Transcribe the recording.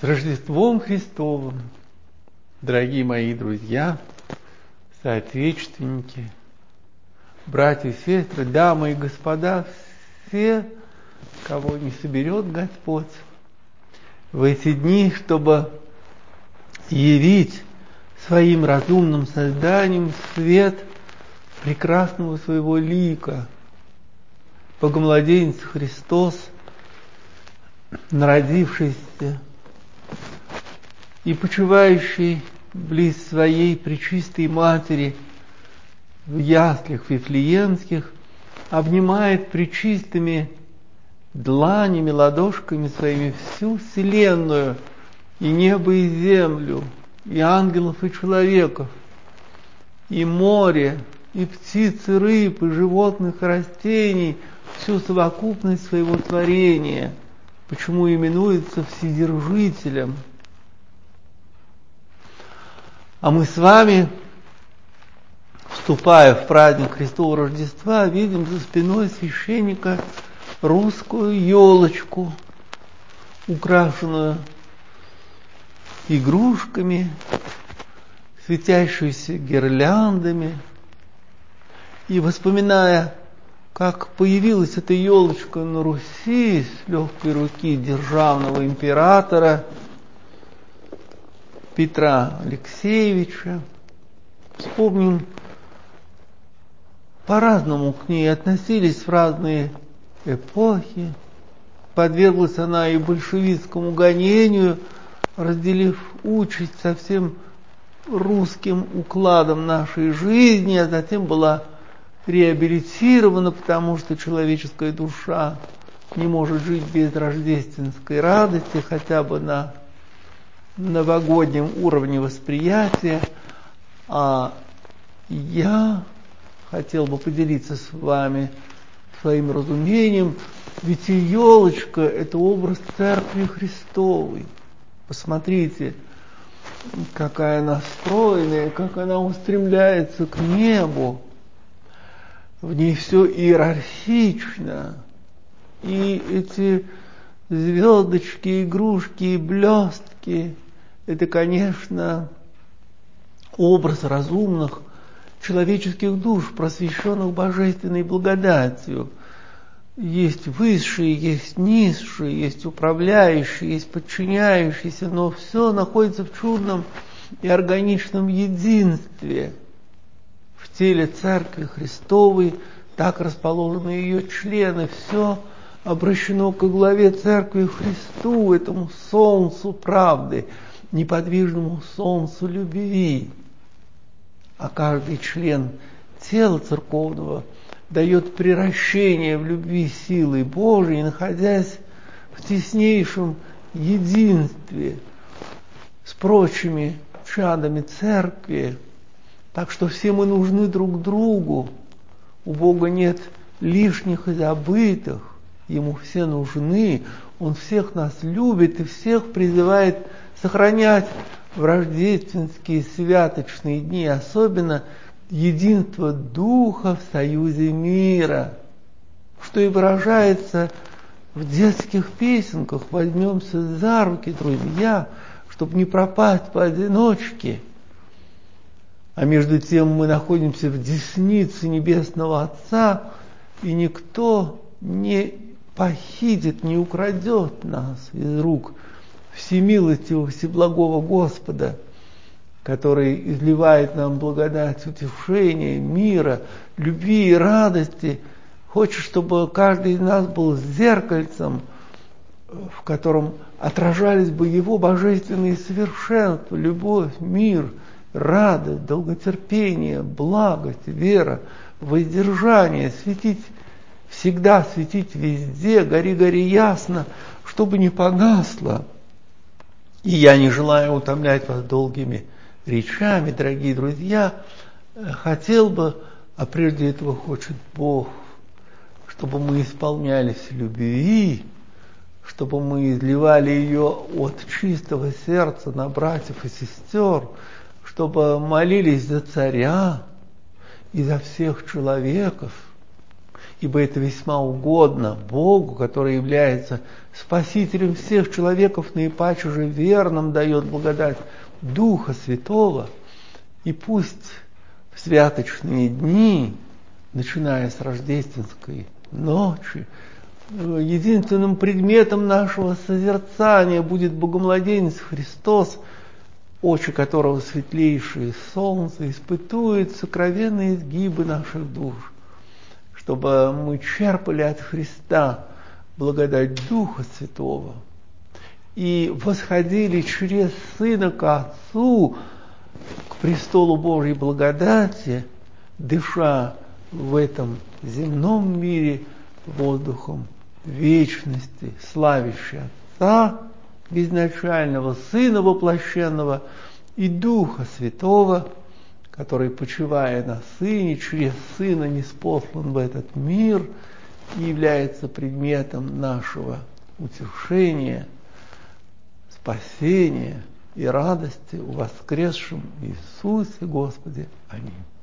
С Рождеством Христовым, дорогие мои друзья, соотечественники, братья и сестры, дамы и господа, все, кого не соберет Господь в эти дни, чтобы явить своим разумным созданием свет прекрасного своего лика. Богомладенец Христос, народившийся и почивающий близ своей пречистой Матери в яслях вифлеемских, обнимает пречистыми дланями, ладошками своими всю вселенную, и небо, и землю, и ангелов, и человеков, и море, и птиц, и рыб, и животных, и растений, всю совокупность своего творения, почему именуется Вседержителем. А мы с вами, вступая в праздник Христового Рождества, видим за спиной священника русскую елочку, украшенную игрушками, светящуюся гирляндами. И вспоминая, как появилась эта елочка на Руси с легкой руки державного императора Петра Алексеевича, вспомним, по-разному к ней относились в разные эпохи. Подверглась она и большевистскому гонению, разделив участь со всем русским укладом нашей жизни, а затем была реабилитирована, потому что человеческая душа не может жить без рождественской радости, хотя бы на новогоднем уровне восприятия. А я хотел бы поделиться с вами своим разумением, ведь и елочка – это образ Церкви Христовой. Посмотрите, какая она стройная, как она устремляется к небу. В ней все иерархично. И эти звездочки, игрушки и блестки – это, конечно, образ разумных человеческих душ, просвещенных божественной благодатью. Есть высшие, есть низшие, есть управляющие, есть подчиняющиеся, но все находится в чудном и органичном единстве. В теле Церкви Христовой так расположены ее члены, все обращено ко главе Церкви Христу, этому солнцу правды, неподвижному солнцу любви. А каждый член тела церковного дает приращение в любви силы Божией, находясь в теснейшем единстве с прочими чадами церкви. Так что все мы нужны друг другу. У Бога нет лишних и забытых. Ему все нужны. Он всех нас любит и всех призывает сохранять в рождественские святочные дни, особенно единство Духа в союзе мира, что и выражается в детских песенках. Возьмемся за руки, друзья, чтобы не пропасть поодиночке. А между тем мы находимся в деснице Небесного Отца, и никто не похитит, не украдет нас из рук всемилостивого, всеблагого Господа, который изливает нам благодать утешения, мира, любви и радости. Хочет, чтобы каждый из нас был зеркальцем, в котором отражались бы его божественные совершенства, любовь, мир, радость, долготерпение, благость, вера, воздержание, светить всегда, светить везде, гори, гори ясно, чтобы не погасло. И я не желаю утомлять вас долгими речами, дорогие друзья, хотел бы, а прежде этого хочет Бог, чтобы мы исполнялись любви, чтобы мы изливали ее от чистого сердца на братьев и сестер, чтобы молились за царя и за всех человеков, ибо это весьма угодно Богу, который является Спасителем всех человеков, наипаче же верным дает благодать Духа Святого, и пусть в святочные дни, начиная с рождественской ночи, единственным предметом нашего созерцания будет Богомладенец Христос, очи которого светлейшие солнце испытует сокровенные изгибы наших душ, чтобы мы черпали от Христа благодать Духа Святого и восходили через Сына к Отцу, к престолу Божьей благодати, дыша в этом земном мире воздухом вечности, славящий Отца безначального, Сына воплощенного и Духа Святого, который, почивая на Сыне, через Сына ниспослан в этот мир и является предметом нашего утешения, спасения и радости в воскресшем Иисусе Господе. Аминь.